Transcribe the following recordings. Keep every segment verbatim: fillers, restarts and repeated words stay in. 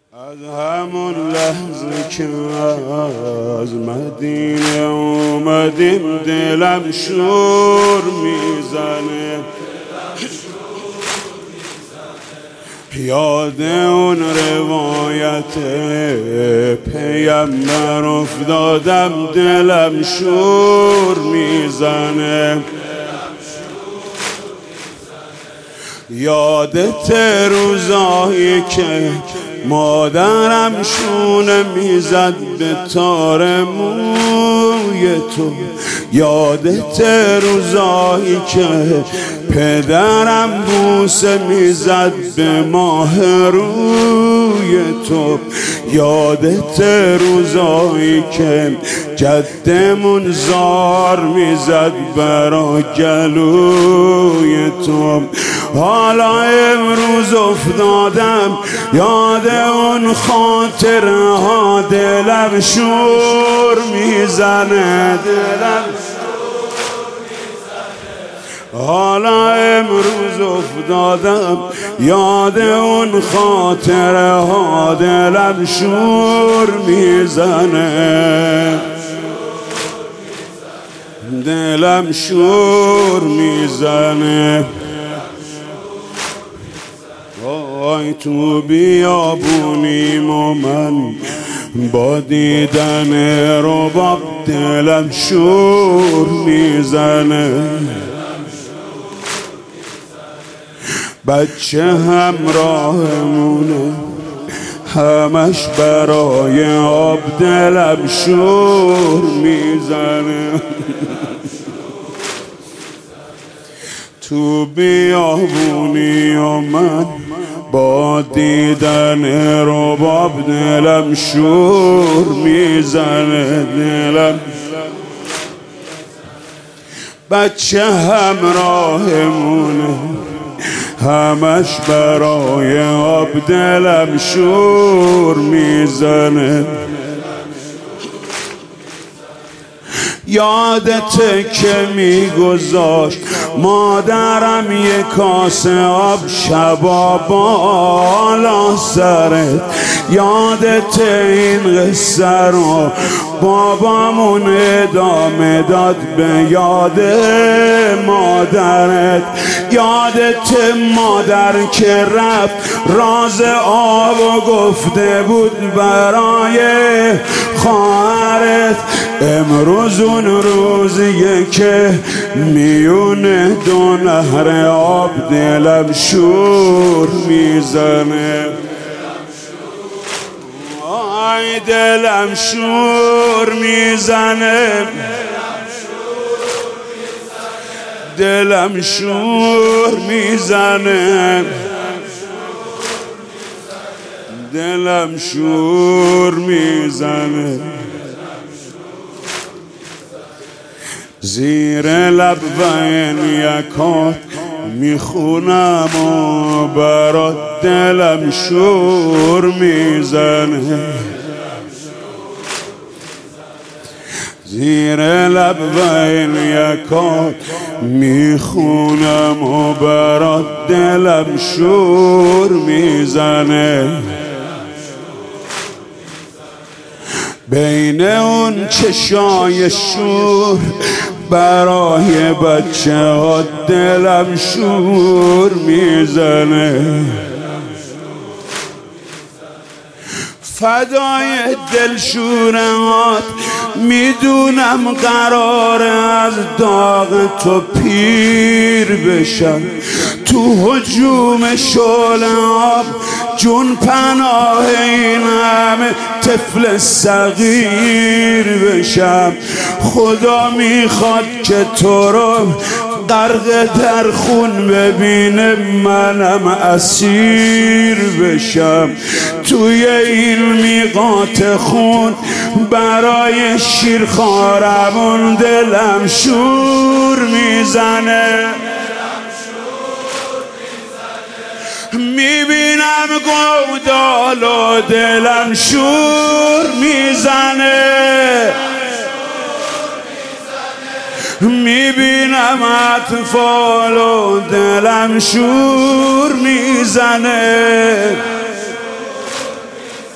از همون لحظه که از مدینه اومدیم دلم شور میزنه، یاد اون روایت پیامبر افتادم دلم شور میزنه. یادت روزایی که مادرم شونه میزد به تار موی تو، یادت روزایی که پدرم بوسه میزد به ماه روی تو، یادت روزایی که جدمون زار میزد برا گلوی تو. حالا امروز افتادم یاد اون خاطره ها، دلم شور میزنه، دلم حالا امروز افتادم یاد اون خاطره ها، دلم شور میزنه، دلم شور میزنه. وای تو بیابونیم و من با دیدن رباب دلم شور میزنه. بچه همراهمونه همش برای آب دلم شور میزنه. تو بیابونی و من با دیدن رباب دلم شور میزنه، دلم بچه همراهمونه همش برای آب دلم شور میزنه. یادته که میگذاشت مادرم یک کاسه آب شبا بالا سرت، یادته این قصه رو بابامون ادامه داد به یاد مادرت، یادته مادر که رفت راز آب گفته بود برای خواهرت. امروز اون روزیه که میونه دو نهر آب دلم شور میزنه، آی دلم شور میزنه، دلم شور میزنه، دلم شور میزنه. زیر لب و این یکات میخونم و برات دلم شور میزنه، زیر لب و این یکات میخونم و برات دلم شور میزنه. بین اون چشای شور برای بچه ها دلم شور میزنه. فدای دلشورهات میدونم قراره از داغ تو پیر بشم، تو هجوم شعله آب جون پناه این همه طفل صغیر بشم. خدا میخواد که تو رو غرق در خون ببینه منم اسیر بشم، توی این میقات خون برای شیرخوارمون دلم شور میزنه. میبینم گودال و دلم شور میزنه، میبینم اطفال و دلم شور میزنه.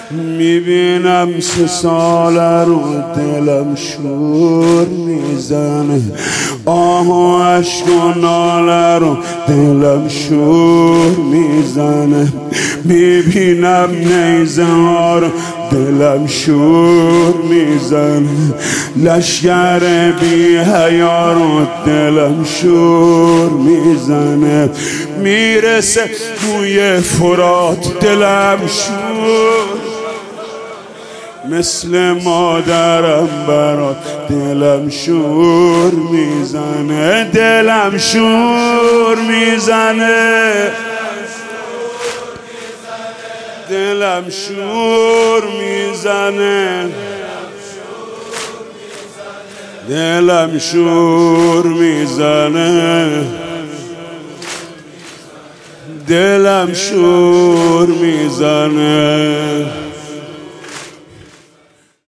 میبینم سه ساله رو دلم شور میزنه، آه و عشق و ناله رو دلم شور میزنه. میبینم نیزه ها رو دلم شور میزنه، لشگر بی حیا رو دلم شور میزنه. میرسه بوی فرات دلم شور، مثل مادرم برات دلم شور میزنه، دلم شور میزنه، دلم شور میزنه، دلم شور میزنه، دلم شور میزنه.